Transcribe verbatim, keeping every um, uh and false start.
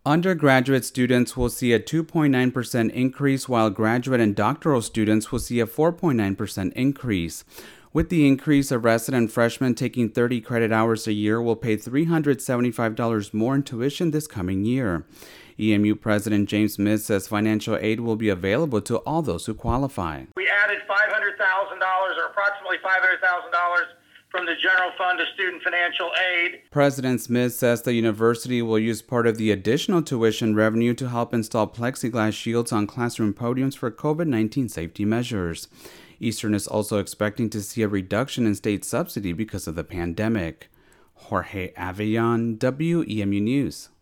Undergraduate students will see a two point nine percent increase, while graduate and doctoral students will see a four point nine percent increase. With the increase, a resident freshman taking thirty credit hours a year will pay three hundred seventy-five dollars more in tuition this coming year. E M U President James Smith says financial aid will be available to all those who qualify. We added five hundred thousand dollars, or approximately five hundred thousand dollars, from the general fund to student financial aid. President Smith says the university will use part of the additional tuition revenue to help install plexiglass shields on classroom podiums for COVID nineteen safety measures. Eastern is also expecting to see a reduction in state subsidy because of the pandemic. Jorge Avellán, W E M U News.